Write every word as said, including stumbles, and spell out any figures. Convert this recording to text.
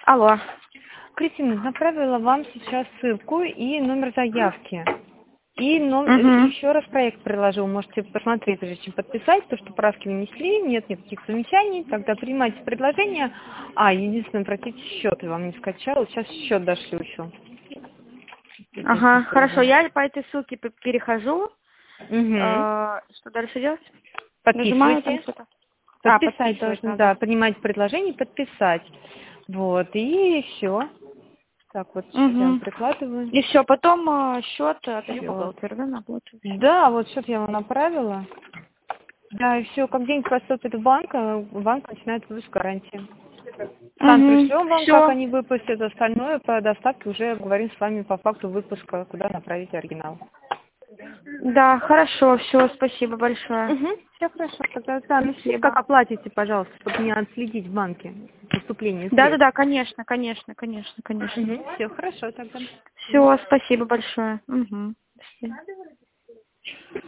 Алло. Кристина, направила вам сейчас ссылку и номер заявки. И ном- Угу. еще раз проект приложил. Можете посмотреть, прежде чем подписать, то, что правки внесли, нет никаких замечаний. Тогда принимайте предложение. А, единственное, простите, счет я вам не скачала. Сейчас счет дошлю еще. Ага, хорошо. Я по этой ссылке п- перехожу. Угу. Э, Что дальше делать? Нажимаю там Подписывайте. что-то. А, Подписать подписывать должны, да, надо. принимать предложение, подписать. Вот, и все. Так, вот сейчас я вам Угу. прикладываю. И все, потом э, счет отдаю Счет. бухгалтеру, да, на оплату. Да, вот счет я вам направила. Да, и все, как деньги поступят в банк, а банк начинает выпуск гарантии. Сам Угу. пришлем вам, как Все. они выпустят, остальное по доставке уже говорим с вами по факту выпуска, куда направить оригинал. Да, хорошо, все, спасибо большое. Угу, все хорошо, тогда да, напишите, как Спасибо. оплатите, пожалуйста, чтобы не отследить в банке поступление Да, да, средств. да, конечно, конечно, конечно, конечно. Угу, все хорошо тогда. Все, спасибо большое. Угу. До свидания.